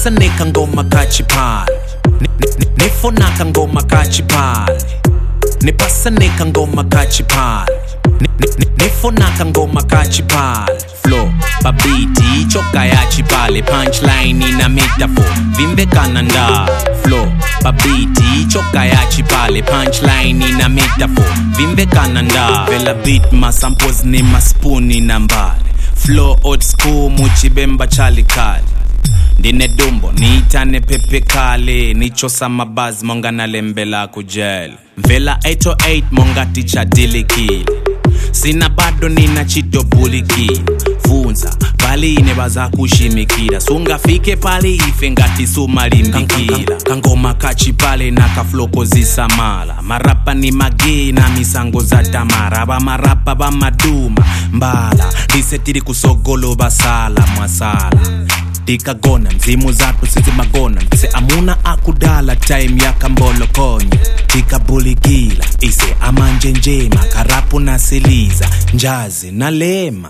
Nipasane kangoma kachipal Nifona kangoma kachipal Nipasane kangoma kachipal Nifona kangoma kachipal Flow, babiti, choka ya chipale Punchline ina metaphor, vimbe kananda Flow, babiti, choka ya chipale Punchline ina metaphor, vimbe kananda Vela beat masamples ni maspuni nambale Flow old school, muchibemba chalikali Ndine dumbo, niitane pepe kale Nichosa mabaz, monga na lembela kujel Vela 808, monga ticha dilikili Sina bado nina chito buliki Funza, pali inebaza kushimikira Sunga fike pali ife ngati sumalimbikira Kangoma kachipale na kafloko zisamala Marapa ni magi na misango za tamara Ba marapa ba maduma, mbala Disetiri kusogolo basala, mwasala Dika gona, mzimu zatu sisi magona Ise amuna akudala, time ya kambolo konye Dika buligila, ise amanje njema Karapu na siliza, njazi na lema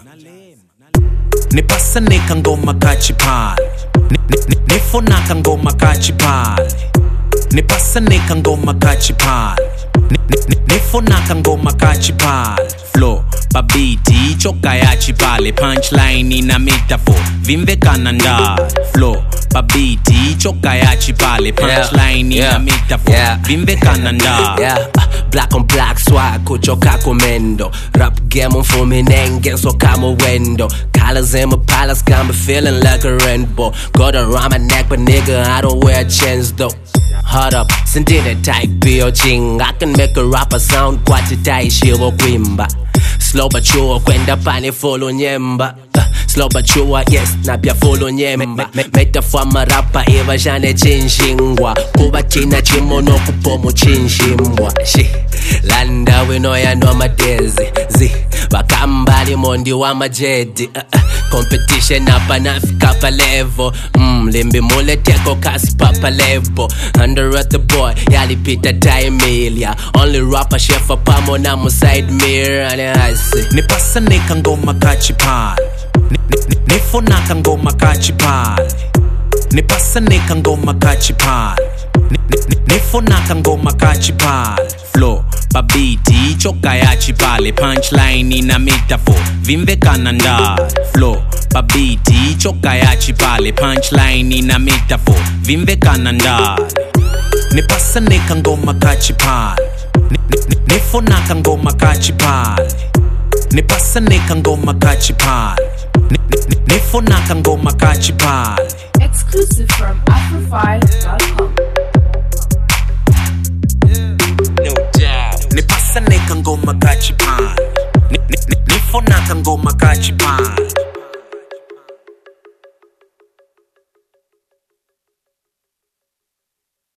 Nipasane kangoma kachipal Nifona kangoma kachipal Nipasane kangoma kachipal Nifona kangoma kachipal Flow, babiti, choka ya chipale Punchline ina metaphor, vimbe kananda Flow, babiti, choka ya chipale Punchline ina metaphor, vimbe kananda Black on black swag, kuchoka komendo Rap game mfumi nenge, so kama wendo Colors in my palace, got me feeling like a rainbow Got around my neck, but nigga, I don't wear chains though Hold up, sendine type bio ching I can make a rapper sound kwati tai shiwo kwimba Slow but sure, kwenda pani follow nyemba Slow but sure, yes, na pia follow nyemba Metaphor marapa iwa jane chinshingwa Kuba china chimono kupomo chinshimbwa Landa wino ya no madezi Zi, wakambali mondi wa majedi Competition hapa nafika pa level Limbi mule teko kasi papa level Under at the boy, yalipita time ya Only rapper chef pamo na mo side mirror Nipasane kangoma kachipal Nifona kangoma kachipal Nipasane kangoma kachipal Nifona kangoma kachipal Flow, babiti, choka ya chipale Punchline ina metaphor, vimbe kananda Flow, babiti, choka ya chipale Punchline ina metaphor, vimbe kananda Nipasane kangoma kachipal Nifona kangoma kachipal Nipasane kangoma kachipal Nifona kangoma kachipal Exclusive from Afrofiles.com. No doubt. Nipasane kangoma kachipal Nifona kangoma kachipal